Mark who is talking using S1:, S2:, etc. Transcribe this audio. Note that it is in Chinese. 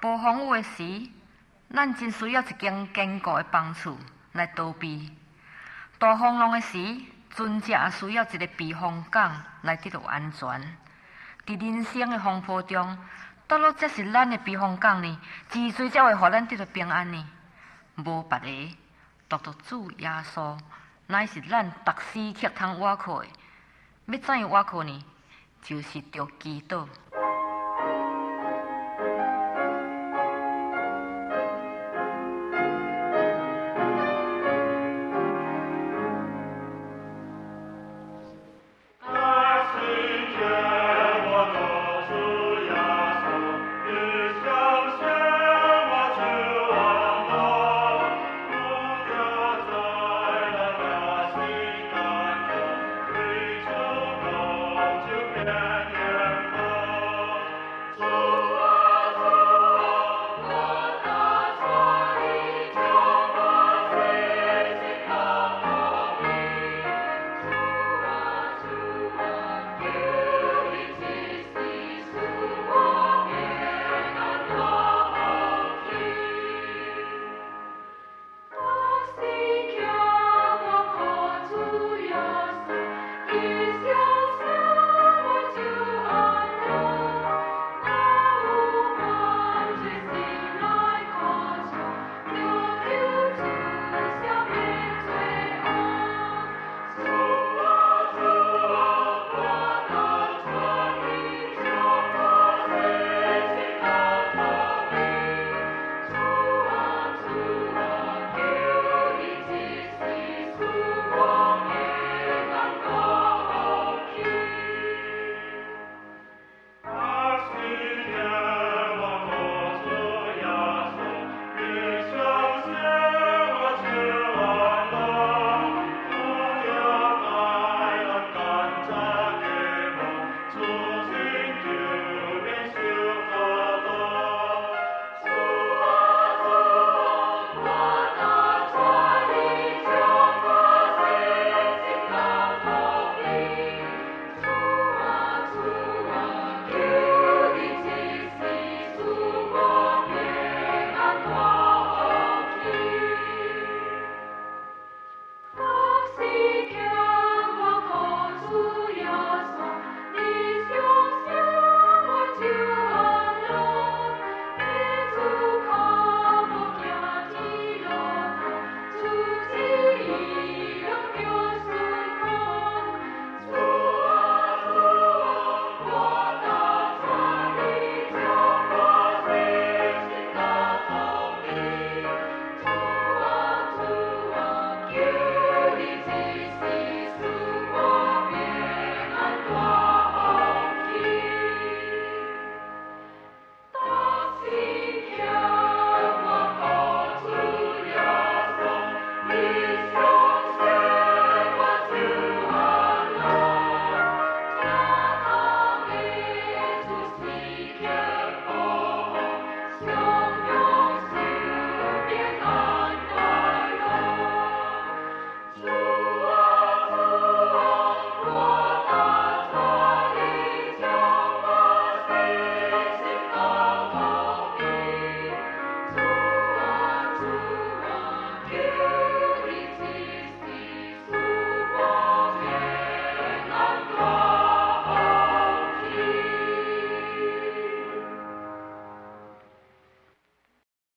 S1: 暴风雨的时，咱真需要一间坚固的房厝来逃避；大风浪的时，船只也需要一个避风港来得到安全。伫人生的风波中，倒落才是咱的避风港呢，之所以才会互咱得到平安呢。无别个，独主耶稣，乃是咱逐时刻通倚靠的。要怎样倚靠呢？就是着祈祷。